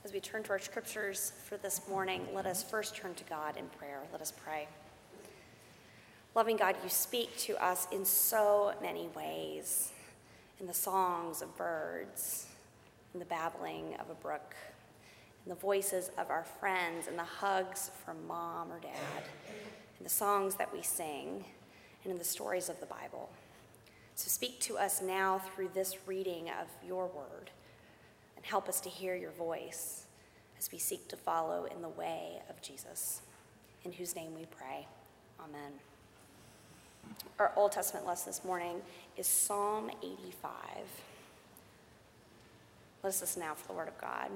As we turn to our scriptures for this morning, let us first turn to God in prayer. Let us pray. Loving God, you speak to us in so many ways, in the songs of birds, in the babbling of a brook, in the voices of our friends, in the hugs from mom or dad, in the songs that we sing, and in the stories of the Bible. So speak to us now through this reading of your word, and help us to hear your voice as we seek to follow in the way of Jesus, in whose name we pray. Amen. Our Old Testament lesson this morning is Psalm 85. Let us listen now for the word of God.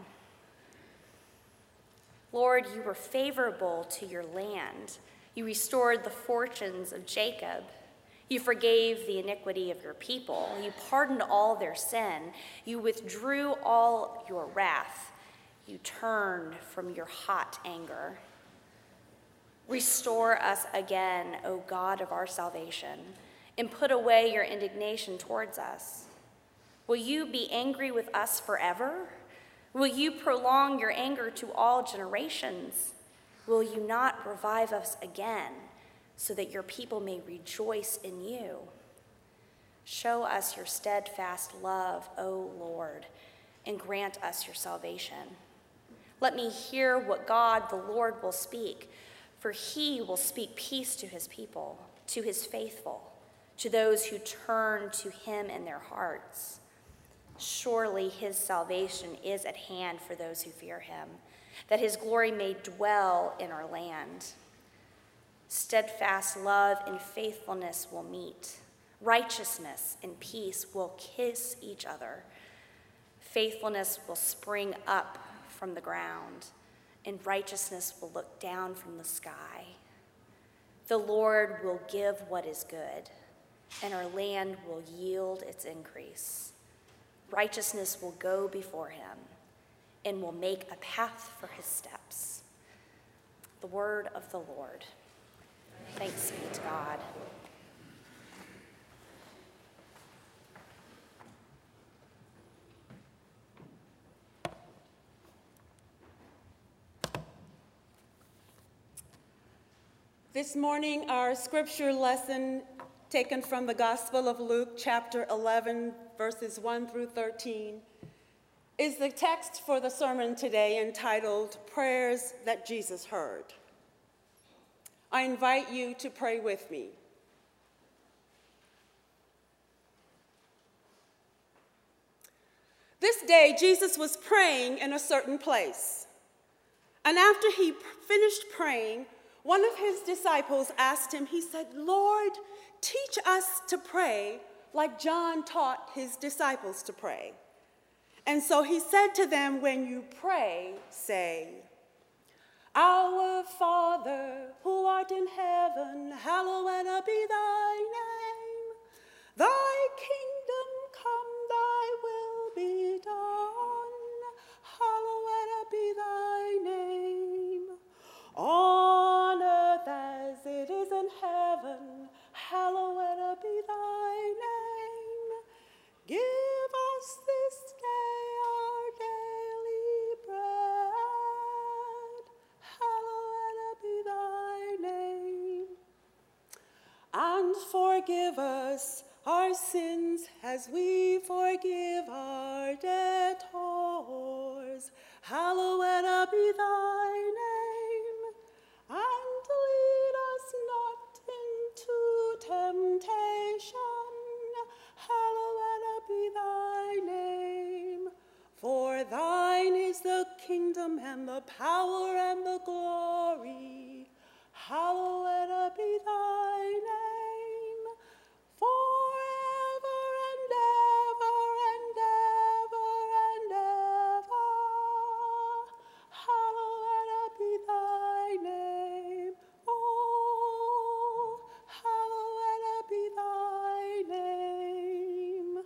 Lord, you were favorable to your land. You restored the fortunes of Jacob. You forgave the iniquity of your people. You pardoned all their sin. You withdrew all your wrath. You turned from your hot anger. Restore us again, O God of our salvation, and put away your indignation towards us. Will you be angry with us forever? Will you prolong your anger to all generations? Will you not revive us again, so that your people may rejoice in you? Show us your steadfast love, O Lord, and grant us your salvation. Let me hear what God the Lord will speak, for he will speak peace to his people, to his faithful, to those who turn to him in their hearts. Surely his salvation is at hand for those who fear him, that his glory may dwell in our land. Steadfast love and faithfulness will meet. Righteousness and peace will kiss each other. Faithfulness will spring up from the ground, and righteousness will look down from the sky. The Lord will give what is good, and our land will yield its increase. Righteousness will go before him, and will make a path for his steps. The word of the Lord. Thanks be to God. This morning, our scripture lesson taken from the Gospel of Luke, chapter 11, verses 1 through 13, is the text for the sermon today entitled, Prayers That Jesus Heard. I invite you to pray with me. This day, Jesus was praying in a certain place. And after he finished praying, one of his disciples asked him, he said, Lord, teach us to pray like John taught his disciples to pray. And so he said to them, when you pray, say, Our Father, who art in heaven, hallowed be thy name. Thy kingdom come, thy will be done. Hallowed be thy name. On earth as it is in heaven, hallowed be thy name. Give us this day our daily bread. Hallowed be thy name. And forgive us our sins as we forgive our debtors. Hallowed be thy name. And lead us not into temptation. Hallowed be thy name. For thine is the kingdom and the power and the glory. Hallowed be thy name. Forever and ever and ever and ever. Hallowed be thy name. Oh, hallowed be thy name.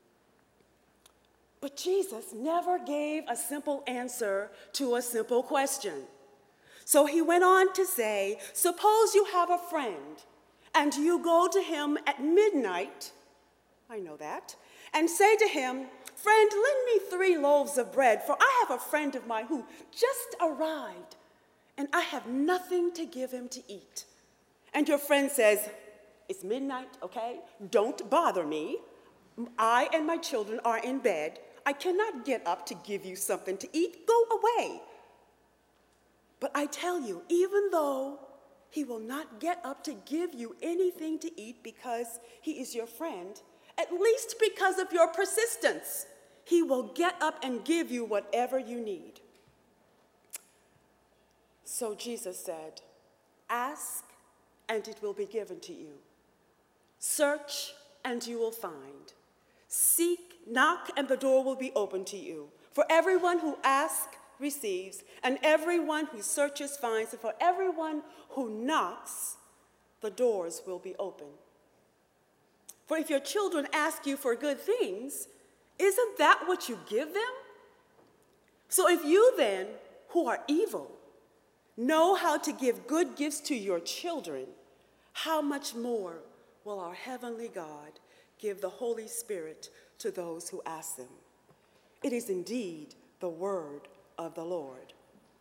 But Jesus never gave a simple answer to a simple question. So he went on to say, suppose you have a friend and you go to him at midnight, I know that, and say to him, Friend, lend me 3 loaves of bread, for I have a friend of mine who just arrived, and I have nothing to give him to eat. And your friend says, it's midnight, okay? Don't bother me. I and my children are in bed. I cannot get up to give you something to eat. Go away. But I tell you, even though he will not get up to give you anything to eat because he is your friend, at least because of your persistence, he will get up and give you whatever you need. So Jesus said, ask and it will be given to you. Search and you will find. Seek, knock, and the door will be open to you. For everyone who asks receives, and everyone who searches finds, and for everyone who knocks, the doors will be open. For if your children ask you for good things, isn't that what you give them? So if you then, who are evil, know how to give good gifts to your children, how much more will our heavenly God give the Holy Spirit to those who ask them? It is indeed the word of the Lord.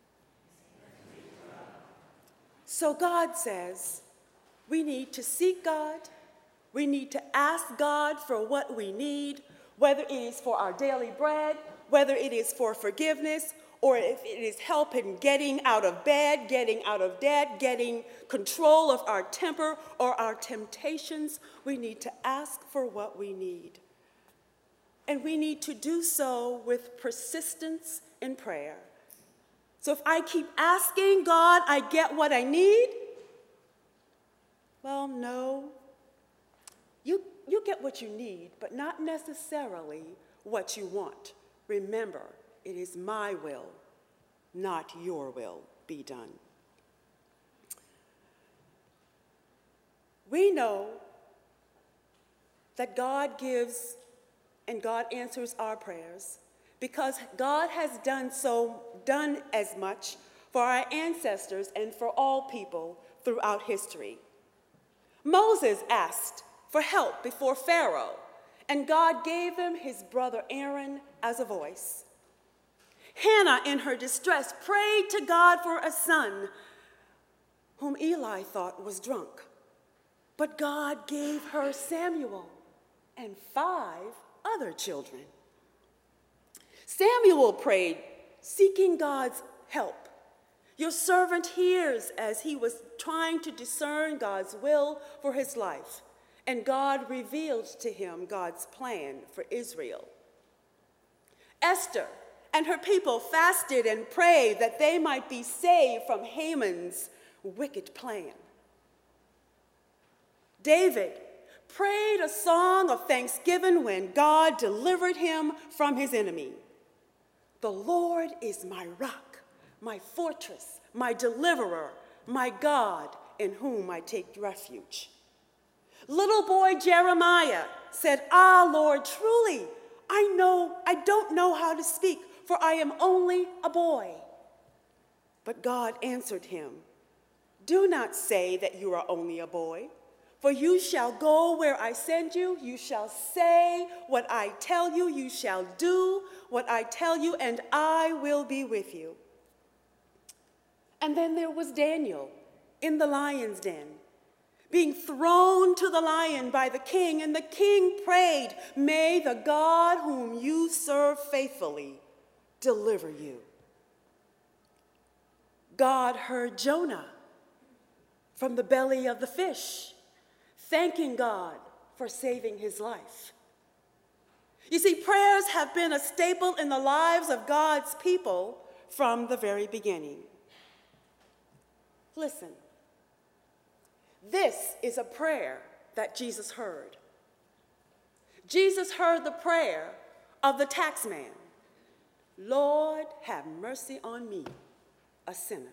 So God says we need to seek God, we need to ask God for what we need, whether it is for our daily bread, whether it is for forgiveness, or if it is help in getting out of bed, getting out of debt, getting control of our temper or our temptations. We need to ask for what we need. And we need to do so with persistence in prayer. So if I keep asking God, I get what I need? Well, no. You get what you need, but not necessarily what you want. Remember, it is my will, not your will, be done. We know that God gives and God answers our prayers because God has done as much for our ancestors and for all people throughout history. Moses asked for help before Pharaoh, and God gave him his brother Aaron as a voice. Hannah, in her distress, prayed to God for a son whom Eli thought was drunk. But God gave her Samuel and 5 other children. Samuel prayed, seeking God's help. Your servant hears as he was trying to discern God's will for his life, and God revealed to him God's plan for Israel. Esther and her people fasted and prayed that they might be saved from Haman's wicked plan. David prayed a song of thanksgiving when God delivered him from his enemy. The Lord is my rock, my fortress, my deliverer, my God in whom I take refuge. Little boy Jeremiah said, Lord, truly, I don't know how to speak, for I am only a boy. But God answered him, do not say that you are only a boy, for you shall go where I send you, you shall say what I tell you, you shall do what I tell you, and I will be with you. And then there was Daniel in the lion's den, being thrown to the lion by the king, and the king prayed, may the God whom you serve faithfully deliver you. God heard Jonah from the belly of the fish, thanking God for saving his life. You see, prayers have been a staple in the lives of God's people from the very beginning. Listen, this is a prayer that Jesus heard. Jesus heard the prayer of the tax man. Lord, have mercy on me, a sinner.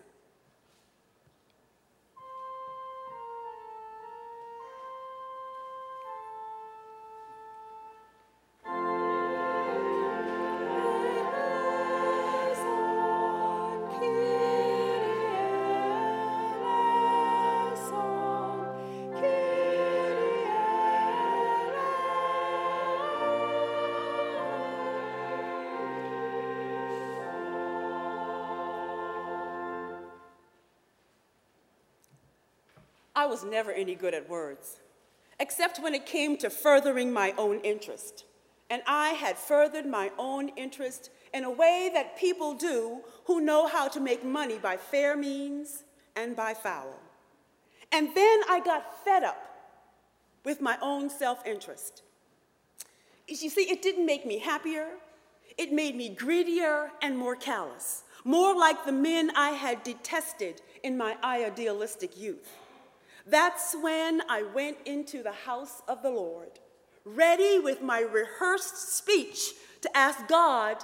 I was never any good at words, except when it came to furthering my own interest. And I had furthered my own interest in a way that people do who know how to make money by fair means and by foul. And then I got fed up with my own self-interest. You see, it didn't make me happier. It made me greedier and more callous, more like the men I had detested in my idealistic youth. That's when I went into the house of the Lord, ready with my rehearsed speech to ask God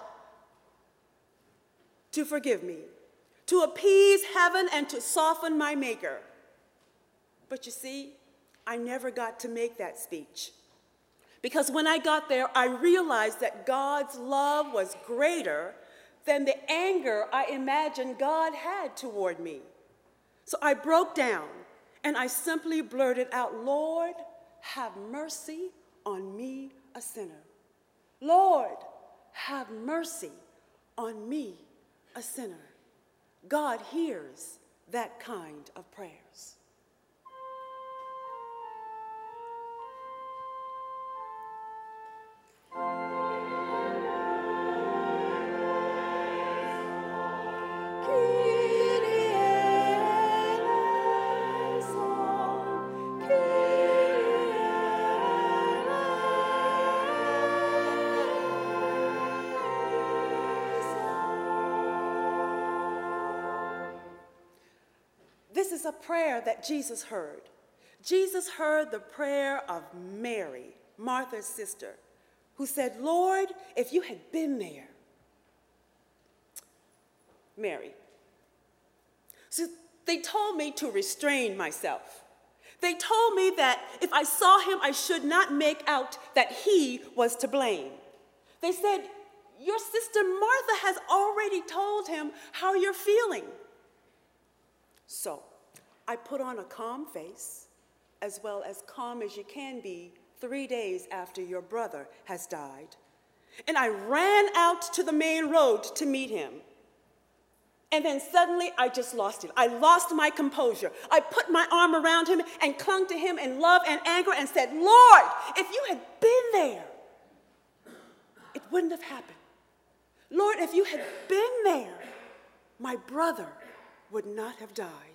to forgive me, to appease heaven and to soften my maker. But you see, I never got to make that speech. Because when I got there, I realized that God's love was greater than the anger I imagined God had toward me. So I broke down and I simply blurted out, "Lord, have mercy on me, a sinner. Lord, have mercy on me, a sinner." God hears that kind of prayers. This is a prayer that Jesus heard. Jesus heard the prayer of Mary, Martha's sister, who said, "Lord, if you had been there." Mary. So they told me to restrain myself. They told me that if I saw him, I should not make out that he was to blame. They said, "Your sister Martha has already told him how you're feeling." So I put on a calm face, as well as calm as you can be 3 days after your brother has died. And I ran out to the main road to meet him. And then suddenly I just lost it. I lost my composure. I put my arm around him and clung to him in love and anger and said, "Lord, if you had been there, it wouldn't have happened. Lord, if you had been there, my brother would not have died."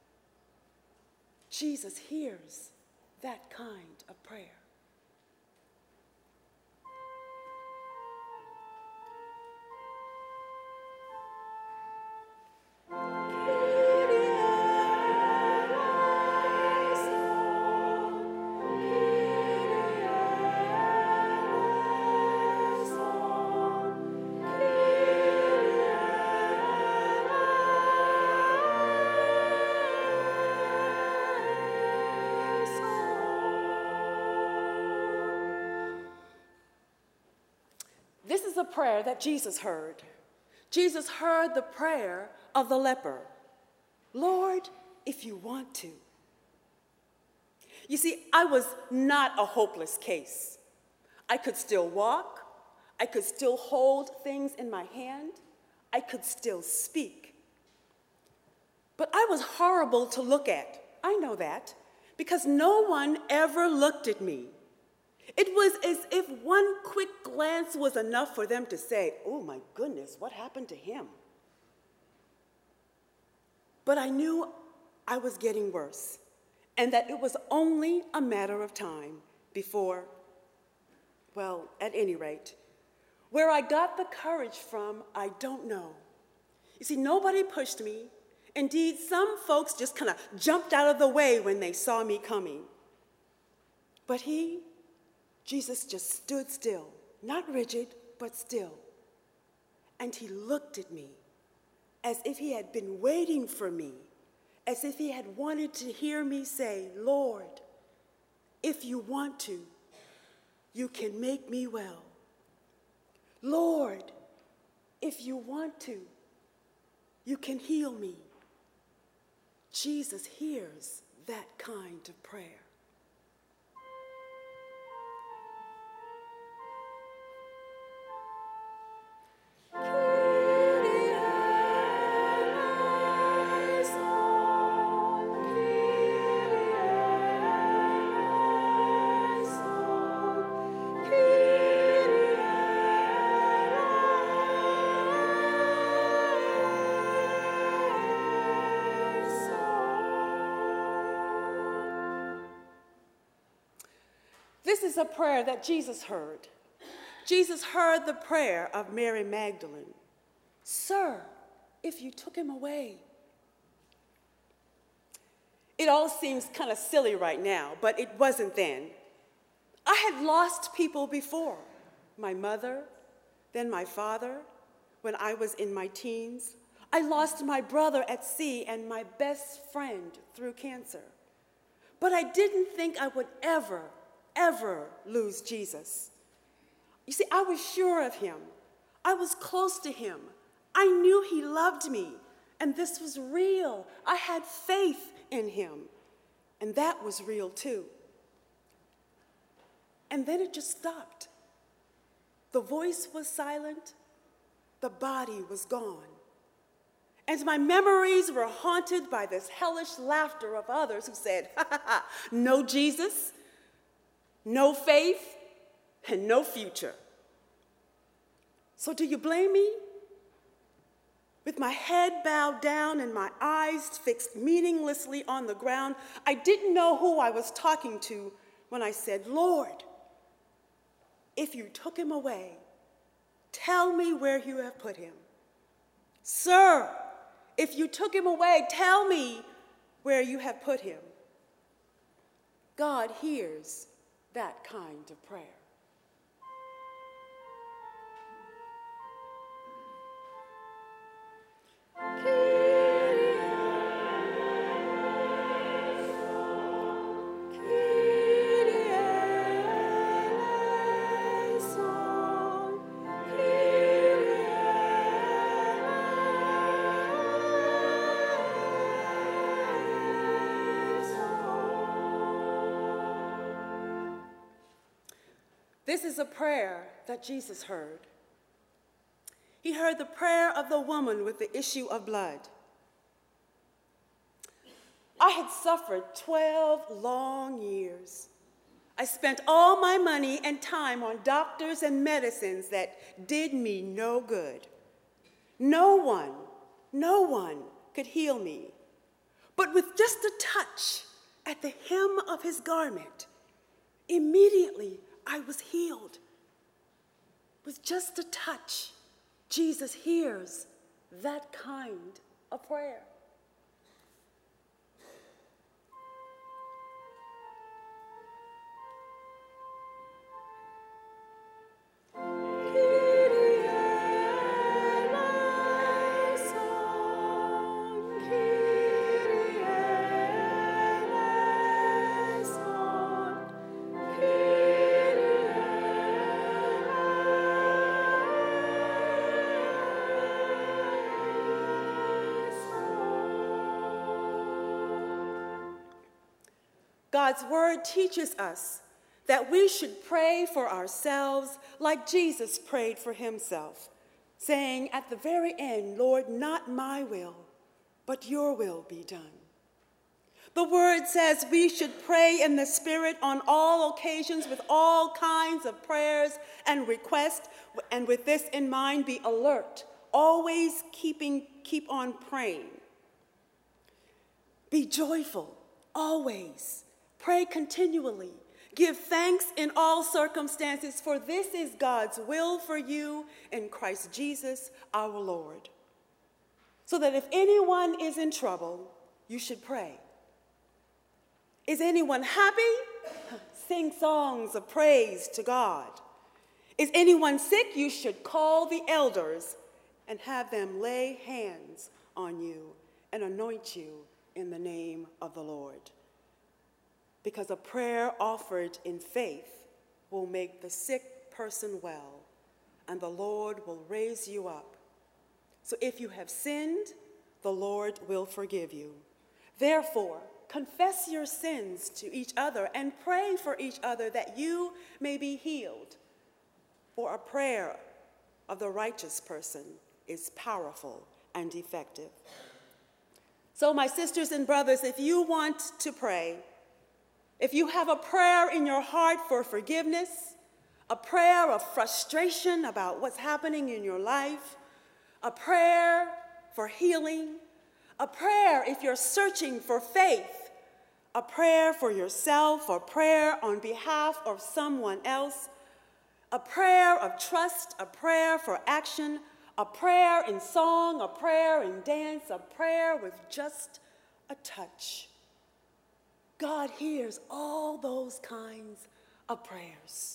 Jesus hears that kind of prayer. This is a prayer that Jesus heard. Jesus heard the prayer of the leper. "Lord, if you want to." You see, I was not a hopeless case. I could still walk. I could still hold things in my hand. I could still speak. But I was horrible to look at. I know that, because no one ever looked at me. It was as if one quick glance was enough for them to say, "Oh my goodness, what happened to him?" But I knew I was getting worse, and that it was only a matter of time before, well, at any rate, where I got the courage from, I don't know. You see, nobody pushed me. Indeed, some folks just kind of jumped out of the way when they saw me coming. But Jesus just stood still, not rigid, but still. And he looked at me as if he had been waiting for me, as if he had wanted to hear me say, "Lord, if you want to, you can make me well. Lord, if you want to, you can heal me." Jesus hears that kind of prayer. This is a prayer that Jesus heard. Jesus heard the prayer of Mary Magdalene. Sir, if you took him away. It all seems kind of silly right now, but it wasn't then. I had lost people before. My mother, then my father, when I was in my teens. I lost my brother at sea and my best friend through cancer. But I didn't think I would ever lose Jesus. You see, I was sure of him. I was close to him. I knew he loved me, and this was real. I had faith in him, and that was real too. And then it just stopped. The voice was silent. The body was gone. And my memories were haunted by this hellish laughter of others who said, ha ha ha, no Jesus, no faith, and no future. So do you blame me? With my head bowed down and my eyes fixed meaninglessly on the ground, I didn't know who I was talking to when I said, Lord, if you took him away, tell me where you have put him. Sir, if you took him away, tell me where you have put him. God hears that kind of prayer. This is a prayer that Jesus heard. He heard the prayer of the woman with the issue of blood. I had suffered 12 long years. I spent all my money and time on doctors and medicines that did me no good. No one could heal me. But with just a touch at the hem of his garment, immediately I was healed. With just a touch, Jesus hears that kind of prayer. God's word teaches us that we should pray for ourselves like Jesus prayed for himself, saying at the very end, Lord, not my will, but your will be done. The word says we should pray in the Spirit on all occasions with all kinds of prayers and requests, and with this in mind, be alert, always keep on praying. Be joyful, always. Pray continually. Give thanks in all circumstances, for this is God's will for you in Christ Jesus our Lord. So that if anyone is in trouble, you should pray. Is anyone happy? Sing songs of praise to God. Is anyone sick? You should call the elders and have them lay hands on you and anoint you in the name of the Lord. Because a prayer offered in faith will make the sick person well, and the Lord will raise you up. So if you have sinned, the Lord will forgive you. Therefore, confess your sins to each other and pray for each other that you may be healed. For a prayer of the righteous person is powerful and effective. So, my sisters and brothers, if you want to pray, if you have a prayer in your heart for forgiveness, a prayer of frustration about what's happening in your life, a prayer for healing, a prayer if you're searching for faith, a prayer for yourself, a prayer on behalf of someone else, a prayer of trust, a prayer for action, a prayer in song, a prayer in dance, a prayer with just a touch. God hears all those kinds of prayers.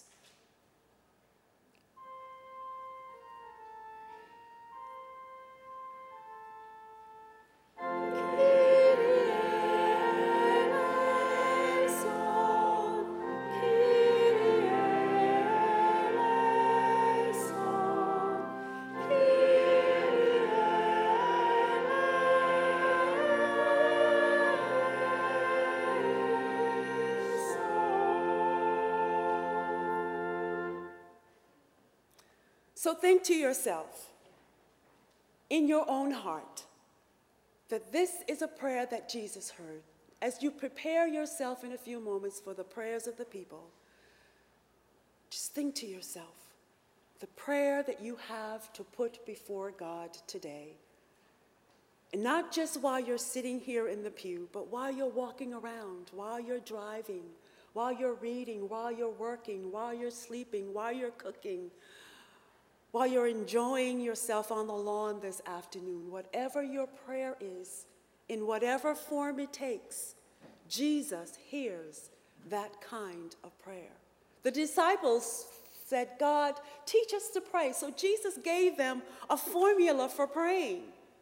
So think to yourself, in your own heart, that this is a prayer that Jesus heard. As you prepare yourself in a few moments for the prayers of the people, just think to yourself the prayer that you have to put before God today. And not just while you're sitting here in the pew, but while you're walking around, while you're driving, while you're reading, while you're working, while you're sleeping, while you're cooking, while you're enjoying yourself on the lawn this afternoon. Whatever your prayer is, in whatever form it takes, Jesus hears that kind of prayer. The disciples said, God, teach us to pray. So Jesus gave them a formula for praying.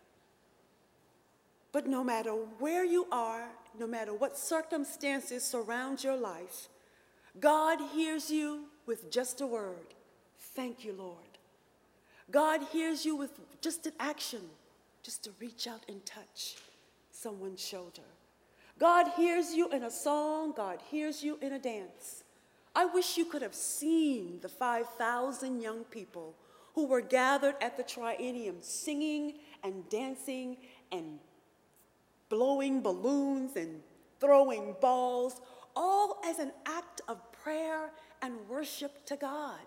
But no matter where you are, no matter what circumstances surround your life, God hears you with just a word. Thank you, Lord. God hears you with just an action, just to reach out and touch someone's shoulder. God hears you in a song. God hears you in a dance. I wish you could have seen the 5,000 young people who were gathered at the Triennium singing and dancing and blowing balloons and throwing balls, all as an act of prayer and worship to God.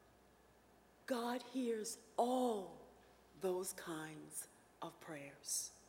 God hears all those kinds of prayers.